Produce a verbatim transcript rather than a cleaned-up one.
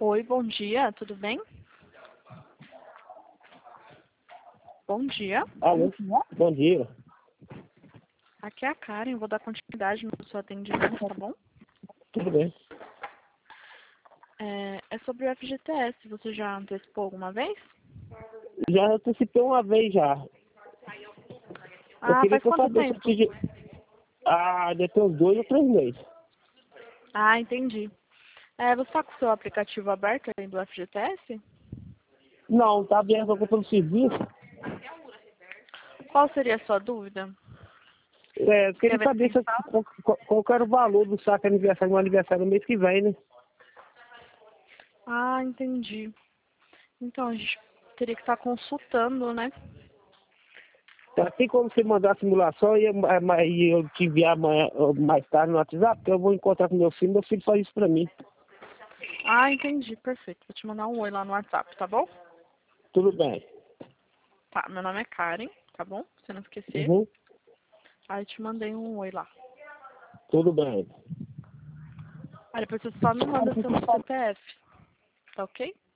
Oi, bom dia, tudo bem? Bom dia. Alô, bom dia. Aqui é a Karen, vou dar continuidade no seu atendimento, tá bom? Tudo bem? É, é sobre o F G T S, você já antecipou alguma vez? Já antecipei uma vez já. Eu Ah, queria faz que eu quanto sabesse tempo? se de... Ah, deve ter uns dois ou três meses. Ah, entendi. É, você está com o seu aplicativo aberto aí do F G T S? Não, tá aberto eu pelo serviço. Qual seria a sua dúvida? É, eu Você quer queria ver saber se, mensal? qual, qual, qual que era o valor do saque aniversário, meu aniversário no mês que vem, né? Ah, entendi. Então, a gente teria que estar consultando, né? Tá, tem como você mandar a simulação e eu, e eu te enviar amanhã, mais tarde no WhatsApp, porque eu vou encontrar com meu filho, meu filho faz isso pra mim. Ah, entendi, perfeito. Vou te mandar um oi lá no WhatsApp, tá bom? Tudo bem. Tá, meu nome é Karen, tá bom? Se você não esquecer. Uhum. Aí te mandei um oi lá. Tudo bem. Aí depois você só me manda seu C P F, tá ok?